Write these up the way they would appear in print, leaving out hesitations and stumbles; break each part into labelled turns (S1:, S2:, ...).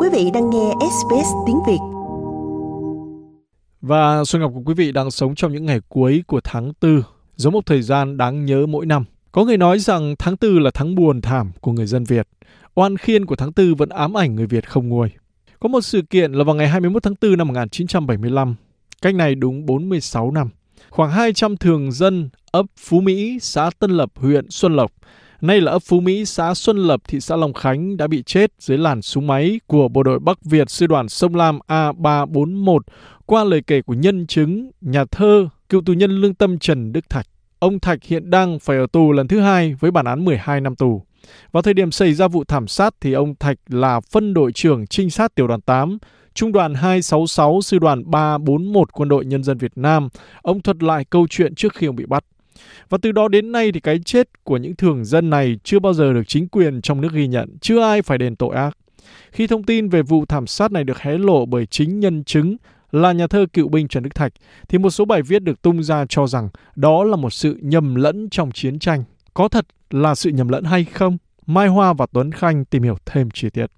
S1: Quý vị đang nghe SBS tiếng Việt.
S2: Và Xuân Ngọc cùng quý vị đang sống trong những ngày cuối của tháng 4, giống một thời gian đáng nhớ mỗi năm. Có người nói rằng tháng 4 là tháng buồn thảm của người dân Việt. Oan khiên của tháng 4 vẫn ám ảnh người Việt không nguôi. Có một sự kiện là vào ngày 21 tháng 4 năm 1975, cách này đúng 46 năm, khoảng 200 thường dân ấp Phú Mỹ, xã Tân Lập, huyện Xuân Lộc, nay là ấp Phú Mỹ, xã Xuân Lập, thị xã Long Khánh đã bị chết dưới làn súng máy của bộ đội Bắc Việt sư đoàn Sông Lam A341 qua lời kể của nhân chứng, nhà thơ, cựu tù nhân lương tâm Trần Đức Thạch. Ông Thạch hiện đang phải ở tù lần thứ 2 với bản án 12 năm tù. Vào thời điểm xảy ra vụ thảm sát thì ông Thạch là phân đội trưởng trinh sát tiểu đoàn 8, trung đoàn 266 sư đoàn 341 Quân đội Nhân dân Việt Nam. Ông thuật lại câu chuyện trước khi ông bị bắt. Và từ đó đến nay thì cái chết của những thường dân này chưa bao giờ được chính quyền trong nước ghi nhận, chưa ai phải đền tội ác. Khi thông tin về vụ thảm sát này được hé lộ bởi chính nhân chứng là nhà thơ cựu binh Trần Đức Thạch, thì một số bài viết được tung ra cho rằng đó là một sự nhầm lẫn trong chiến tranh. Có thật là sự nhầm lẫn hay không? Mai Hoa và Tuấn Khanh tìm hiểu thêm chi tiết.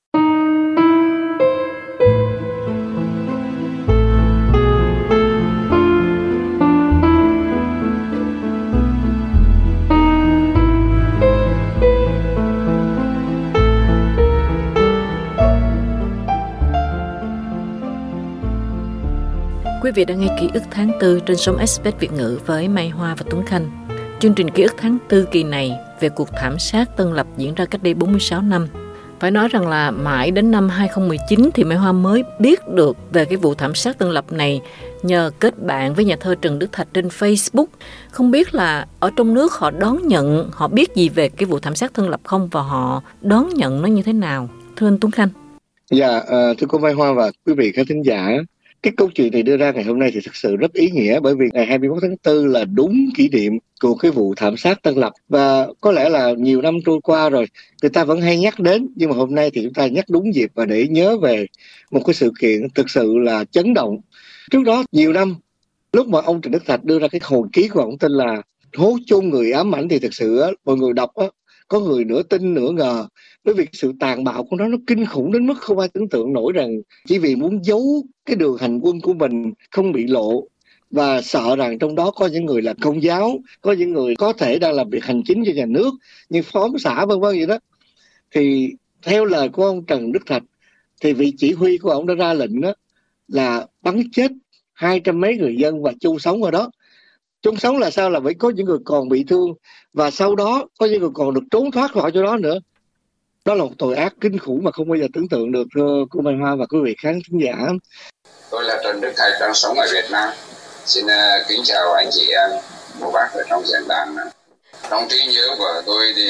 S3: Quý vị đang nghe ký ức tháng 4 trên sóng SBS Việt ngữ với Mai Hoa và Tuấn Khanh. Chương trình ký ức tháng 4 kỳ này về cuộc thảm sát Tân Lập diễn ra cách đây 46 năm. Phải nói rằng là mãi đến năm 2019 thì Mai Hoa mới biết được về cái vụ thảm sát Tân Lập này nhờ kết bạn với nhà thơ Trần Đức Thạch trên Facebook. Không biết là ở trong nước họ đón nhận, họ biết gì về cái vụ thảm sát Tân Lập không và họ đón nhận nó như thế nào? Thưa anh Tuấn Khanh.
S4: Dạ, thưa cô Mai Hoa và quý vị khán thính giả. Cái câu chuyện này đưa ra ngày hôm nay thì thực sự rất ý nghĩa, bởi vì ngày 21 tháng 4 là đúng kỷ niệm của cái vụ thảm sát Tân Lập. Và có lẽ là nhiều năm trôi qua rồi, người ta vẫn hay nhắc đến, nhưng mà hôm nay thì chúng ta nhắc đúng dịp và để nhớ về một cái sự kiện thực sự là chấn động. Trước đó nhiều năm, lúc mà ông Trần Đức Thạch đưa ra cái hồi ký của ông tên là Hố chôn người ám ảnh, thì thực sự mọi người đọc có người nửa tin nửa ngờ, bởi vì sự tàn bạo của nó kinh khủng đến mức không ai tưởng tượng nổi, rằng chỉ vì muốn giấu cái đường hành quân của mình không bị lộ, và sợ rằng trong đó có những người là công giáo, có những người có thể đang làm việc hành chính cho nhà nước như phó xã vân vân vậy đó. Thì theo lời của ông Trần Đức Thạch thì vị chỉ huy của ông đã ra lệnh đó là bắn chết 200 mấy người dân và chôn sống ở đó. Chôn sống là sao? Là phải có những người còn bị thương, và sau đó có những người còn được trốn thoát khỏi chỗ đó nữa. Đó là một tội ác kinh khủng mà không bao giờ tưởng tượng được, thưa cô Mai Hoa và quý vị khán thính giả.
S5: Tôi là Trần Đức Thạch, đang sống ở Việt Nam. Xin kính chào anh chị em, cô bác ở trong diễn đàn. Trong trí nhớ của tôi thì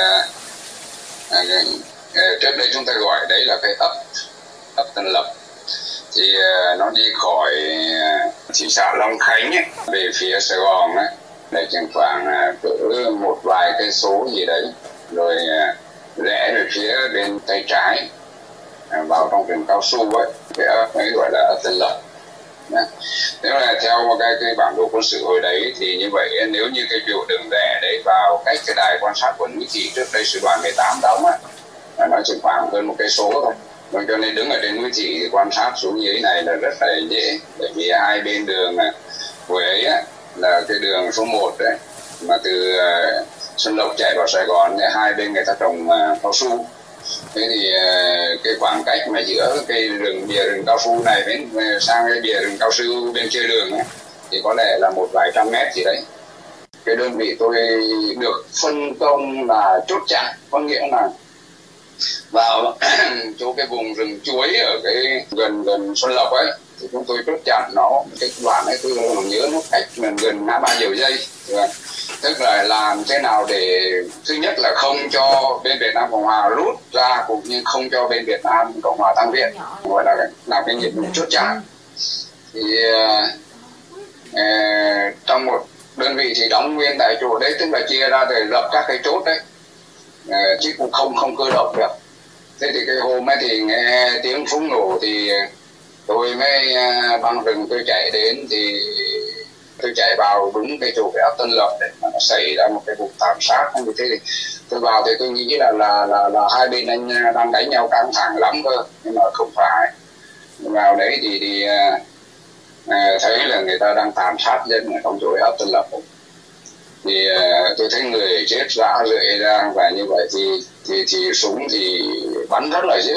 S5: trước đây chúng ta gọi đấy là cái ấp Tân Lập. Thì nó đi khỏi thị xã Long Khánh ấy, về phía Sài Gòn ấy, để chừng khoảng cỡ một vài cây số gì đấy, rồi rẽ về phía bên tay trái vào trong rừng cao su ấy, cái ấp ấy gọi là ấp Tân Lập. Nếu là theo một cái bản đồ quân sự hồi đấy thì như vậy, nếu như cái biểu đường rẽ đấy vào cách cái đài quan sát của núi Thị trước đây sư đoàn 18 đóng á, nó chỉ khoảng hơn một cây số thôi. Và cho nên đứng ở trên núi Thị thì quan sát xuống dưới này là rất là dễ, bởi vì hai bên đường Huế ấy á, là cái đường số 1 đấy, mà từ Xuân Lộc chạy vào Sài Gòn thì hai bên người ta trồng cao su. Thế thì cái khoảng cách mà giữa cái bìa rừng cao su này đến sang cái bìa rừng cao su bên kia đường ấy, thì có lẽ là một vài trăm mét gì đấy. Cái đơn vị tôi được phân công là chốt chặn, có nghĩa là vào chỗ cái vùng rừng chuối ở cái gần Xuân Lộc ấy, thì chúng tôi chốt chặn nó. Cái đoạn ấy tôi nhớ nó cách gần ngã ba Dầu Dây, tức là làm thế nào để thứ nhất là không cho bên Việt Nam Cộng Hòa rút ra, cũng như không cho bên Việt Nam Cộng Hòa tăng viện, gọi là làm cái nhiệm vụ chốt chặn. Thì trong một đơn vị thì đóng nguyên tại chỗ đấy, tức là chia ra để lập các cái chốt đấy, chứ cũng không cơ động được. Thế thì cái hôm ấy thì nghe tiếng súng nổ thì tôi mới băng rừng tôi chạy đến, thì tôi chạy vào đúng cái chỗ cái ấp Tân Lập để mà nó xảy ra một cái vụ thảm sát. Như thế thì Tôi vào thì tôi nghĩ là hai bên anh đang đánh nhau căng thẳng lắm cơ, nhưng mà không phải. Vào đấy thì thấy là người ta đang tàn sát dân ở trong chỗ ấp Tân Lập. Thì tôi thấy người chết rã rượi ra, và như vậy thì súng thì bắn rất là dữ.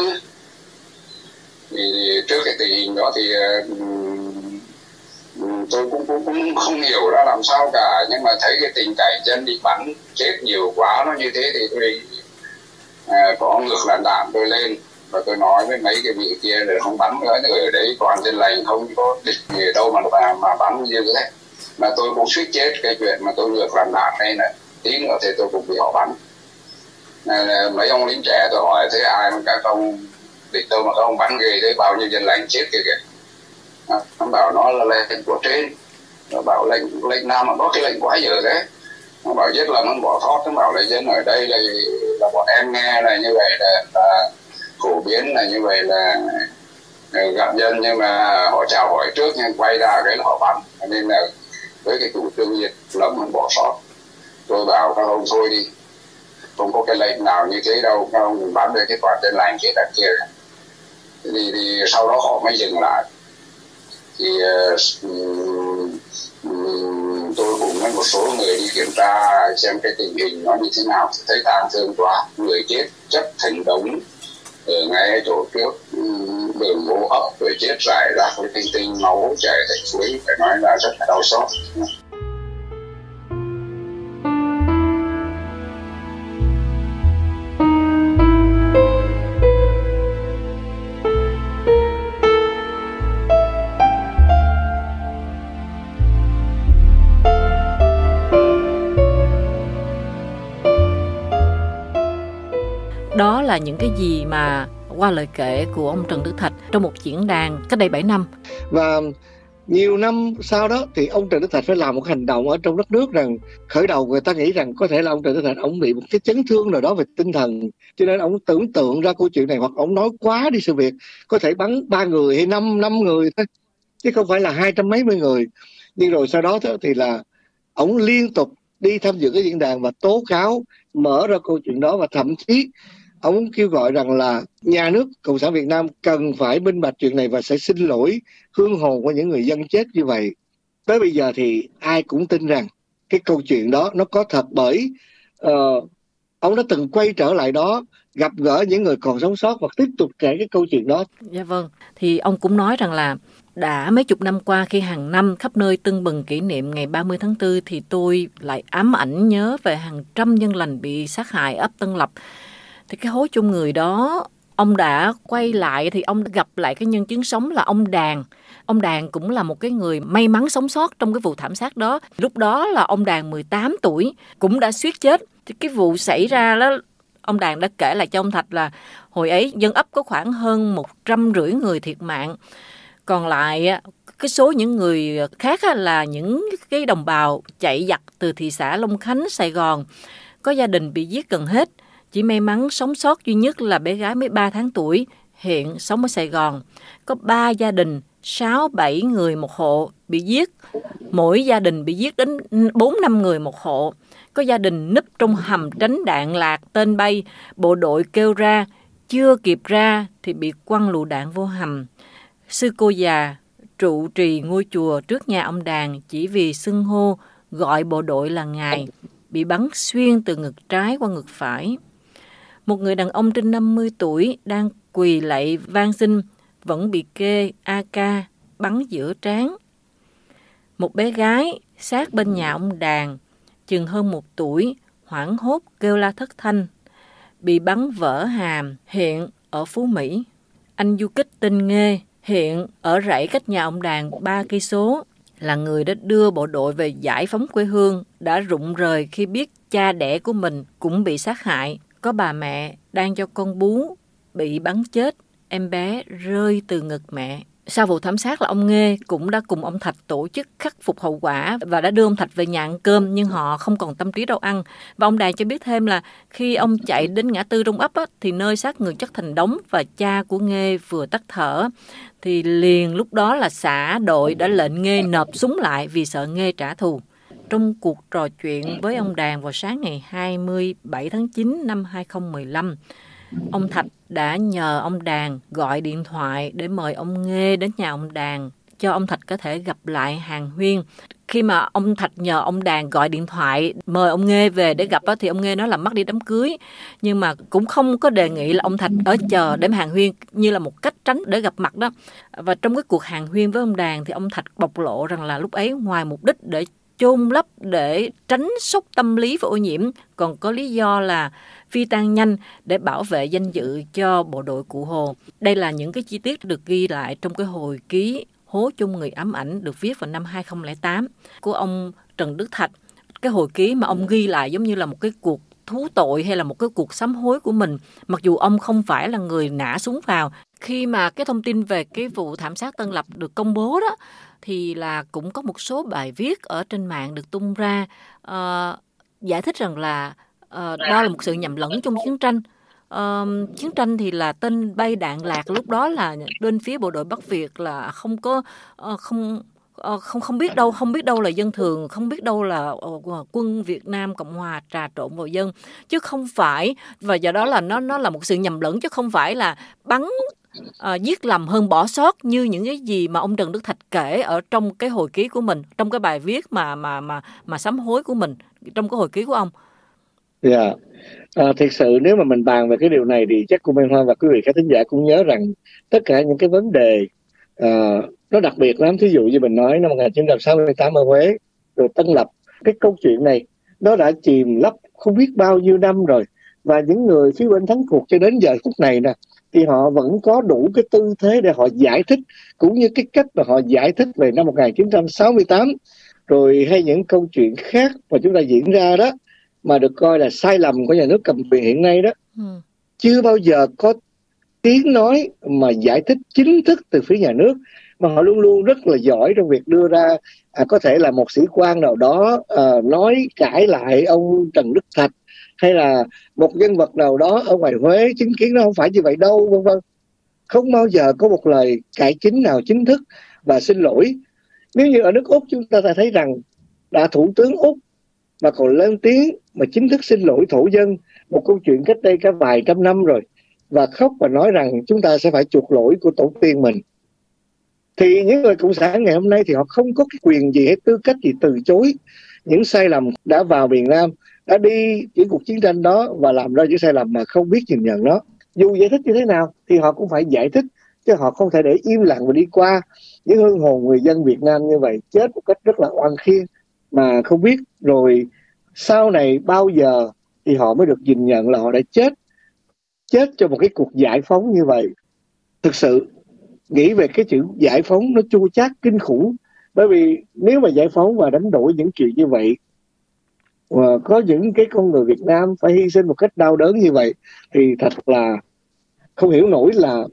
S5: Thì trước cái tình hình đó thì tôi cũng không hiểu ra làm sao cả, nhưng mà thấy cái tình cảnh dân đi bắn chết nhiều quá nó như thế thì tôi có ngược làn đạn tôi lên và tôi nói với mấy cái vị kia là không bắn nữa, ở đấy toàn dân lành, không có địch gì đâu mà bắn như thế. Mà tôi cũng suýt chết cái chuyện mà tôi ngược làn đạn đây này, tí nữa thì tôi cũng bị họ bắn. Mấy ông lính trẻ tôi hỏi thế ai mà các ông địch đâu mà các ông bắn ghê thế, bao nhiêu dân lành chết kìa. Nó bảo nó là lệnh của trên, nó bảo lệnh nào mà có cái lệnh quá dở thế. Nó bảo giết là nó bỏ thoát, nó bảo là dân ở đây là bọn em nghe là như vậy là phổ biến là như vậy là gặp dân, nhưng mà họ chào hỏi trước nhưng quay ra cái là họ bắn. Nên là với cái chủ trương diệt lầm nó bỏ sót. Tôi bảo các ông thôi đi, không có cái lệnh nào như thế đâu, các ông đừng bắn về cái toàn dân lành chết đằng kia. Thì sau đó họ mới dừng lại. Thì tôi cùng với một số người đi kiểm tra xem cái tình hình nó như thế nào, thì thấy tang thương quá, người chết chất thành đống ở ngay chỗ trước đường bộ ấp, rồi chết rải ra cái tinh máu chảy thành suối, phải nói là rất là đau xót.
S3: Đó là những cái gì mà qua lời kể của ông Trần Đức Thạch trong một diễn đàn cách đây 7 năm.
S4: Và nhiều năm sau đó thì ông Trần Đức Thạch phải làm một hành động ở trong đất nước, rằng khởi đầu người ta nghĩ rằng có thể là ông Trần Đức Thạch ông bị một cái chấn thương nào đó về tinh thần, cho nên ông tưởng tượng ra câu chuyện này, hoặc ông nói quá đi sự việc, có thể bắn 3 người hay 5 người thôi, chứ không phải là 200 mấy mươi người. Nhưng rồi sau đó thì là ông liên tục đi tham dự cái diễn đàn và tố cáo, mở ra câu chuyện đó, và thậm chí ông kêu gọi rằng là nhà nước Cộng sản Việt Nam cần phải minh bạch chuyện này và sẽ xin lỗi hương hồn của những người dân chết như vậy. Tới bây giờ thì ai cũng tin rằng cái câu chuyện đó nó có thật, bởi ông đã từng quay trở lại đó, gặp gỡ những người còn sống sót và tiếp tục kể cái câu chuyện đó.
S3: Dạ vâng, thì ông cũng nói rằng là đã mấy chục năm qua, khi hàng năm khắp nơi tưng bừng kỷ niệm ngày 30 tháng 4 thì tôi lại ám ảnh nhớ về hàng trăm dân lành bị sát hại ấp Tân Lập. Thì cái hố chôn người đó, ông đã quay lại thì ông gặp lại cái nhân chứng sống là ông Đàn. Ông Đàn cũng là một cái người may mắn sống sót trong cái vụ thảm sát đó. Lúc đó là ông Đàn 18 tuổi, cũng đã suýt chết. Thì cái vụ xảy ra đó, ông Đàn đã kể lại cho ông Thạch là hồi ấy dân ấp có khoảng hơn 150 người thiệt mạng. Còn lại cái số những người khác là những cái đồng bào chạy giặc từ thị xã Long Khánh, Sài Gòn. Có gia đình bị giết gần hết. Chỉ may mắn sống sót duy nhất là bé gái mới 3 tháng tuổi, hiện sống ở Sài Gòn. Có 3 gia đình, 6-7 người một hộ bị giết. Mỗi gia đình bị giết đến 4-5 người một hộ. Có gia đình núp trong hầm tránh đạn lạc tên bay, bộ đội kêu ra, chưa kịp ra thì bị quăng lựu đạn vô hầm. Sư cô già trụ trì ngôi chùa trước nhà ông Đàn chỉ vì xưng hô gọi bộ đội là ngài, bị bắn xuyên từ ngực trái qua ngực phải. Một người đàn ông trên 50 tuổi đang quỳ lạy van xin vẫn bị kê AK bắn giữa trán. Một bé gái sát bên nhà ông Đàn, chừng hơn 1 tuổi, hoảng hốt kêu la thất thanh, bị bắn vỡ hàm, hiện ở Phú Mỹ. Anh du kích tên Nghê, hiện ở rẫy cách nhà ông Đàn 3 cây số, là người đã đưa bộ đội về giải phóng quê hương, đã rụng rời khi biết cha đẻ của mình cũng bị sát hại. Có bà mẹ đang cho con bú bị bắn chết, em bé rơi từ ngực mẹ. Sau vụ thảm sát là ông Nghê cũng đã cùng ông Thạch tổ chức khắc phục hậu quả và đã đưa ông Thạch về nhà ăn cơm, nhưng họ không còn tâm trí đâu ăn. Và ông Đàn cho biết thêm là khi ông chạy đến ngã tư Đông ấp thì nơi xác người chất thành đống và cha của Nghê vừa tắt thở. Thì liền lúc đó là xã đội đã lệnh Nghê nộp súng lại vì sợ Nghê trả thù. trong cuộc trò chuyện với ông Đàn vào sáng ngày 27 tháng 9 năm 2015, ông Thạch đã nhờ ông Đàn gọi điện thoại để mời ông Nghê đến nhà ông Đàn cho ông Thạch có thể gặp lại Hàn Huyên. Khi mà ông Thạch nhờ ông Đàn gọi điện thoại mời ông Nghê về để gặp thì ông Nghê nói là mất đi đám cưới, nhưng mà cũng không có đề nghị là ông Thạch ở chờ để Hàn Huyên như là một cách tránh để gặp mặt đó. Và trong cái cuộc Hàn Huyên với ông Đàn thì ông Thạch bộc lộ rằng là lúc ấy ngoài mục đích để chôn lấp để tránh sốc tâm lý và ô nhiễm, còn có lý do là phi tang nhanh để bảo vệ danh dự cho bộ đội Cụ Hồ. Đây là những cái chi tiết được ghi lại trong cái hồi ký Hố chung người ám ảnh được viết vào năm 2008 của ông Trần Đức Thạch. Cái hồi ký mà ông ghi lại giống như là một cái cuộc thú tội hay là một cái cuộc sám hối của mình, mặc dù ông không phải là người nã súng vào. Khi mà cái thông tin về cái vụ thảm sát Tân Lập được công bố đó, thì là cũng có một số bài viết ở trên mạng được tung ra giải thích rằng là đó là một sự nhầm lẫn trong chiến tranh. Chiến tranh thì là tên bay đạn lạc lúc đó là bên phía bộ đội Bắc Việt là không biết đâu là dân thường, không biết đâu là quân Việt Nam Cộng Hòa trà trộn vào dân, chứ không phải, và do đó là nó là một sự nhầm lẫn chứ không phải là bắn giết lầm hơn bỏ sót như những cái gì mà ông Trần Đức Thạch kể ở trong cái hồi ký của mình, trong cái bài viết mà sám hối của mình trong cái hồi ký của ông.
S4: Dạ. Thực sự nếu mà mình bàn về cái điều này thì chắc cô Mai Hoa và quý vị khán thính giả cũng nhớ rằng tất cả những cái vấn đề nó đặc biệt lắm. Thí dụ như mình nói năm 1968 ở Huế, rồi Tân Lập, cái câu chuyện này nó đã chìm lấp không biết bao nhiêu năm rồi, và những người phía bên thắng cuộc cho đến giờ phút này nè thì họ vẫn có đủ cái tư thế để họ giải thích, cũng như cái cách mà họ giải thích về năm 1968 rồi hay những câu chuyện khác mà chúng ta diễn ra đó mà được coi là sai lầm của nhà nước cầm quyền hiện nay đó. Chưa bao giờ có tiếng nói mà giải thích chính thức từ phía nhà nước, mà họ luôn luôn rất là giỏi trong việc đưa ra có thể là một sĩ quan nào đó nói cãi lại ông Trần Đức Thạch, hay là một nhân vật nào đó ở ngoài Huế chứng kiến nó không phải như vậy đâu, vân vân. Không bao giờ có một lời cải chính nào chính thức và xin lỗi. Nếu như ở nước Úc chúng ta thấy rằng đã thủ tướng Úc mà còn lên tiếng mà chính thức xin lỗi thổ dân, một câu chuyện cách đây cả vài trăm năm rồi, và khóc và nói rằng chúng ta sẽ phải chuộc lỗi của tổ tiên mình, thì những người cộng sản ngày hôm nay thì họ không có cái quyền gì hay tư cách gì từ chối những sai lầm đã vào miền Nam, đã đi những cuộc chiến tranh đó và làm ra những sai lầm mà không biết nhìn nhận nó. Dù giải thích như thế nào thì họ cũng phải giải thích, chứ họ không thể để im lặng và đi qua những hương hồn người dân Việt Nam như vậy chết một cách rất là oan khiên mà không biết rồi sau này bao giờ thì họ mới được nhìn nhận là họ đã chết cho một cái cuộc giải phóng như vậy. Thực sự nghĩ về cái chữ giải phóng nó chua chát kinh khủng, bởi vì nếu mà giải phóng và đánh đổi những chuyện như vậy, và có những cái con người Việt Nam phải hy sinh một cách đau đớn như vậy, thì thật là không hiểu nổi là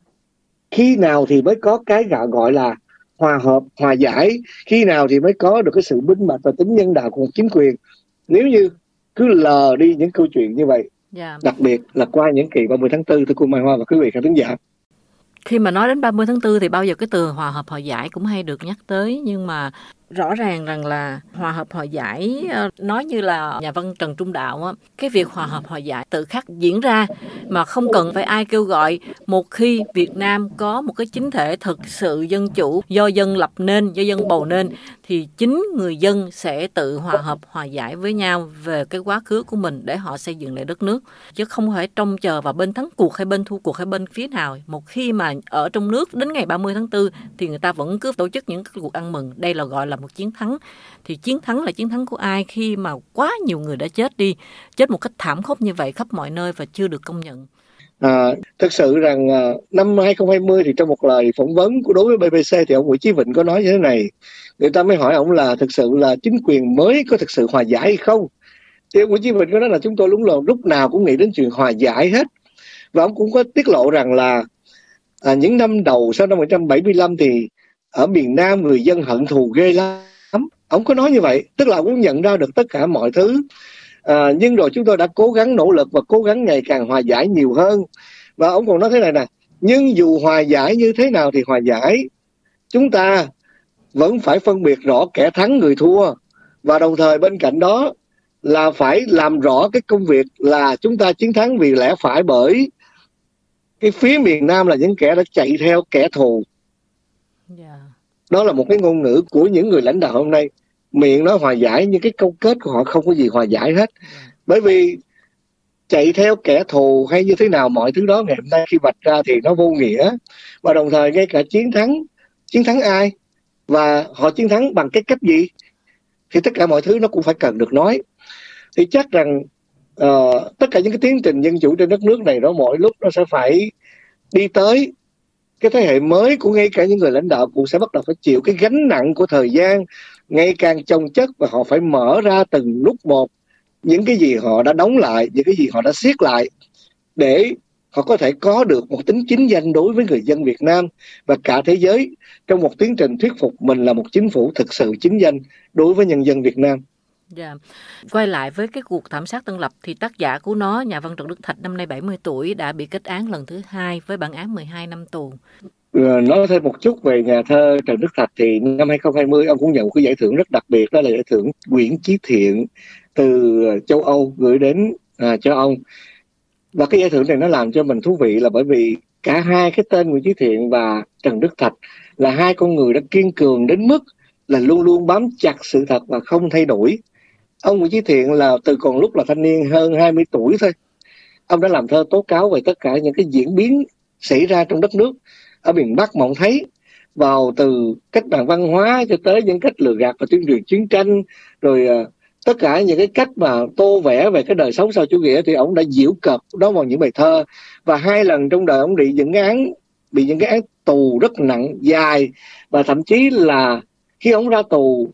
S4: khi nào thì mới có cái gọi là hòa hợp, hòa giải, khi nào thì mới có được cái sự minh bạch và tính nhân đạo của một chính quyền. Nếu như cứ lờ đi những câu chuyện như vậy, đặc biệt là qua những kỳ 30 tháng 4, thưa cô Mai Hoa và quý vị khán thính giả.
S3: Khi mà nói đến 30 tháng 4 thì bao giờ cái từ hòa hợp hòa giải cũng hay được nhắc tới, nhưng mà rõ ràng rằng là hòa hợp hòa giải, nói như là nhà văn Trần Trung Đạo á, cái việc hòa hợp hòa giải tự khắc diễn ra mà không cần phải ai kêu gọi. Một khi Việt Nam có một cái chính thể thực sự dân chủ, do dân lập nên, do dân bầu nên, thì chính người dân sẽ tự hòa hợp hòa giải với nhau về cái quá khứ của mình để họ xây dựng lại đất nước, chứ không phải trông chờ vào bên thắng cuộc hay bên thua cuộc hay bên phía nào. Một khi mà ở trong nước đến ngày 30 tháng 4 thì người ta vẫn cứ tổ chức những cái cuộc ăn mừng. Đây là gọi là một chiến thắng. Thì chiến thắng là chiến thắng của ai khi mà quá nhiều người đã chết đi, chết một cách thảm khốc như vậy khắp mọi nơi và chưa được công nhận?
S4: Thực sự rằng năm 2020 thì trong một lời phỏng vấn của đối với BBC thì ông Nguyễn Chí Vịnh có nói như thế này. Người ta mới hỏi ông là thực sự là chính quyền mới có thực sự hòa giải hay không? Thì ông Nguyễn Chí Vịnh có nói là chúng tôi lúc nào cũng nghĩ đến chuyện hòa giải hết. Và ông cũng có tiết lộ rằng là những năm đầu sau năm 1975 thì ở miền Nam người dân hận thù ghê lắm. Ông có nói như vậy, tức là ông cũng nhận ra được tất cả mọi thứ. Nhưng rồi chúng tôi đã cố gắng nỗ lực và cố gắng ngày càng hòa giải nhiều hơn. Và ông còn nói thế này nè: nhưng dù hòa giải như thế nào thì hòa giải, chúng ta vẫn phải phân biệt rõ kẻ thắng người thua, Và đồng thời bên cạnh đó là phải làm rõ cái công việc là chúng ta chiến thắng vì lẽ phải, bởi cái phía miền Nam là những kẻ đã chạy theo kẻ thù. Đó là một cái ngôn ngữ của những người lãnh đạo hôm nay. Miệng nói hòa giải nhưng cái câu kết của họ không có gì hòa giải hết. Bởi vì chạy theo kẻ thù hay như thế nào, mọi thứ đó ngày hôm nay khi vạch ra thì nó vô nghĩa. Và đồng thời ngay cả chiến thắng ai và họ chiến thắng bằng cái cách gì thì tất cả mọi thứ nó cũng phải cần được nói. Thì chắc rằng tất cả những cái tiến trình dân chủ trên đất nước này đó mỗi lúc nó sẽ phải đi tới cái thế hệ mới của ngay cả những người lãnh đạo cũng sẽ bắt đầu phải chịu cái gánh nặng của thời gian ngày càng chồng chất, và họ phải mở ra từng lúc một những cái gì họ đã đóng lại, những cái gì họ đã siết lại, để họ có thể có được một tính chính danh đối với người dân Việt Nam và cả thế giới trong một tiến trình thuyết phục mình là một chính phủ thực sự chính danh đối với nhân dân Việt Nam.
S3: Quay lại với cái cuộc thảm sát Tân Lập thì tác giả của nó, nhà văn Trần Đức Thạch, năm nay 70 tuổi, đã bị kết án lần thứ 2 với bản án 12 năm tù.
S4: Nói thêm một chút về nhà thơ Trần Đức Thạch thì năm 2020 ông cũng nhận một cái giải thưởng rất đặc biệt, đó là giải thưởng Nguyễn Chí Thiện từ châu Âu gửi đến cho ông. Và cái giải thưởng này nó làm cho mình thú vị là bởi vì cả hai cái tên Nguyễn Chí Thiện và Trần Đức Thạch là hai con người đã kiên cường đến mức là luôn luôn bám chặt sự thật và không thay đổi. Ông Nguyễn Chí Thiện là từ còn lúc là thanh niên hơn 20 tuổi thôi, ông đã làm thơ tố cáo về tất cả những cái diễn biến xảy ra trong đất nước ở miền Bắc mà ông thấy, vào từ cách mạng văn hóa cho tới những cách lừa gạt và tuyên truyền chiến tranh, rồi tất cả những cái cách mà tô vẽ về cái đời sống sau chủ nghĩa thì ông đã giễu cợt đó vào những bài thơ. Và 2 lần trong đời ông bị những cái án tù rất nặng dài, và thậm chí là khi ông ra tù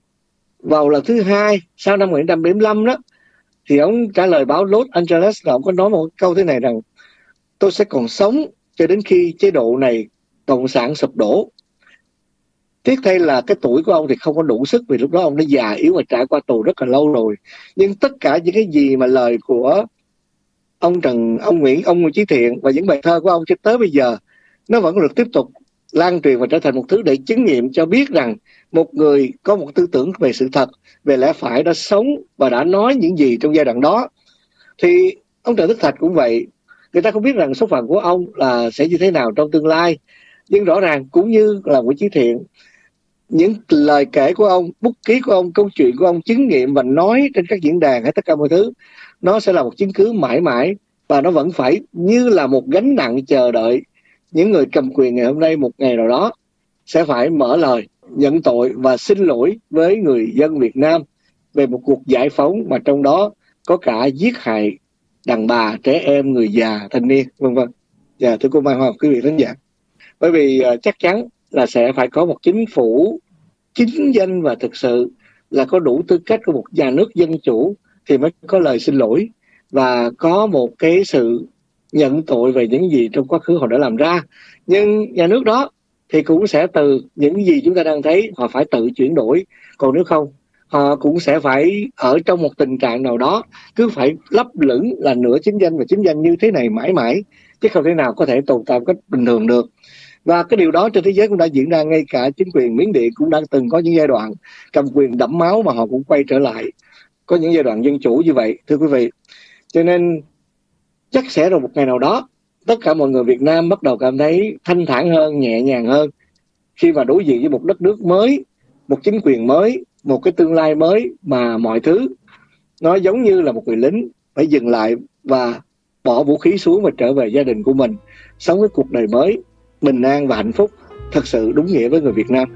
S4: vào lần thứ 2 sau năm 1975 đó, thì ông trả lời báo Los Angeles là ông có nói một câu thế này rằng: tôi sẽ còn sống cho đến khi chế độ này cộng sản sụp đổ. Tiếc thay là cái tuổi của ông thì không có đủ sức, vì lúc đó ông đã già yếu và trải qua tù rất là lâu rồi. Nhưng tất cả những cái gì mà lời của ông Nguyễn Chí Thiện và những bài thơ của ông cho tới bây giờ nó vẫn được tiếp tục lan truyền và trở thành một thứ để chứng nghiệm cho biết rằng một người có một tư tưởng về sự thật, về lẽ phải, đã sống và đã nói những gì trong giai đoạn đó. Thì ông Trần Đức Thạch cũng vậy. Người ta không biết rằng số phận của ông là sẽ như thế nào trong tương lai, nhưng rõ ràng cũng như là Nguyễn Chí Thiện, những lời kể của ông, bút ký của ông, câu chuyện của ông chứng nghiệm và nói trên các diễn đàn hay tất cả mọi thứ, nó sẽ là một chứng cứ mãi mãi, và nó vẫn phải như là một gánh nặng chờ đợi những người cầm quyền ngày hôm nay một ngày nào đó sẽ phải mở lời nhận tội và xin lỗi với người dân Việt Nam về một cuộc giải phóng mà trong đó có cả giết hại đàn bà, trẻ em, người già, thanh niên, vân vân. Dạ, thưa cô Mai Hoa, quý vị khán giả, bởi vì chắc chắn là sẽ phải có một chính phủ chính danh và thực sự là có đủ tư cách của một nhà nước dân chủ thì mới có lời xin lỗi và có một cái sự nhận tội về những gì trong quá khứ họ đã làm ra. Nhưng nhà nước đó thì cũng sẽ từ những gì chúng ta đang thấy họ phải tự chuyển đổi, còn nếu không họ cũng sẽ phải ở trong một tình trạng nào đó cứ phải lấp lửng là nửa chính danh và chính danh như thế này mãi mãi, chứ không thể nào có thể tồn tại một cách bình thường được. Và cái điều đó trên thế giới cũng đã diễn ra, ngay cả chính quyền Miến Điện cũng đang từng có những giai đoạn cầm quyền đẫm máu mà họ cũng quay trở lại, có những giai đoạn dân chủ như vậy, thưa quý vị. Cho nên chắc sẽ rồi một ngày nào đó tất cả mọi người Việt Nam bắt đầu cảm thấy thanh thản hơn, nhẹ nhàng hơn khi mà đối diện với một đất nước mới, một chính quyền mới, một cái tương lai mới mà mọi thứ nó giống như là một người lính phải dừng lại và bỏ vũ khí xuống và trở về gia đình của mình, sống với cuộc đời mới bình an và hạnh phúc thật sự đúng nghĩa với người Việt Nam.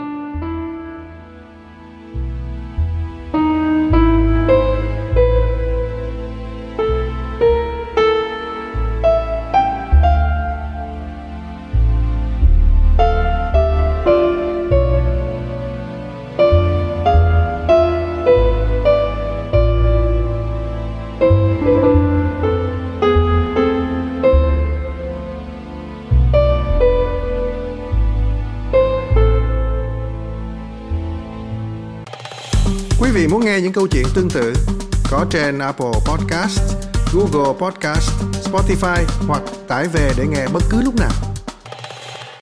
S6: Quý vị muốn nghe những câu chuyện tương tự có trên Apple Podcast, Google Podcast, Spotify hoặc tải về để nghe bất cứ lúc nào.